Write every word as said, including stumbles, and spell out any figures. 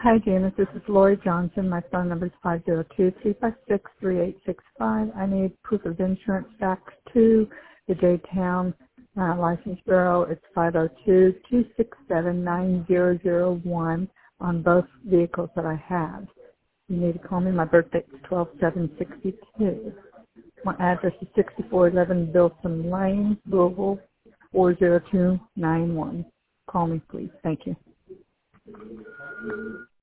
Hi, Janice. This is Lori Johnson. My phone number is five zero two, three five six, three eight six five. I need proof of insurance fax to the J-Town uh, License Bureau. It's five zero two, two six seven, nine zero zero one on both vehicles that I have. You need to call me. My birthday is twelve seven sixty-two. My address is sixty-four eleven Bilson Lane, Louisville, four zero two nine one. Call me, please. Thank you.